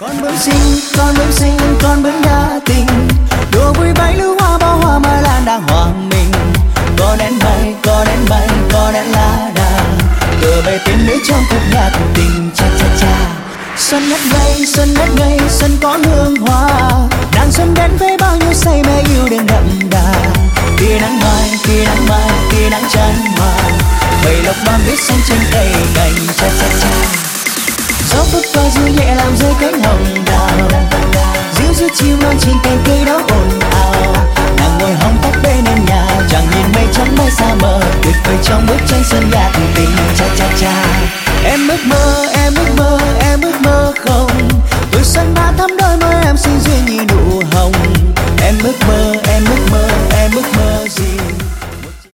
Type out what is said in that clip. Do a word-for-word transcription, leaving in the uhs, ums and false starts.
Con bướm xinh, con bướm xinh, con bướm đa tình, đùa vui bay lũ hoa bao hoa mai lan đang hòa mình. Con én bay, con én bay, con én lá đà, tựa về tiếng nữ trong khúc nhạc tình cha cha cha. Xuân ngất ngây, xuân ngất ngây, xuân có hương hoa, nàng xuân đến với bao nhiêu say mê yêu đương đậm đà. Tia nắng mai, tia nắng mai, tia nắng chan hòa, bầy lộc non biết xanh trên cây cành cha cha cha. Gió phất qua dịu nhẹ làm rơi cánh hồng đào, dịu dịu chiều non trên cành cây đó ồn ào. Nàng ngồi hóng tóc bên nền nhà, chẳng nhìn mây trắng bay xa mờ, tuyệt vời trong bức tranh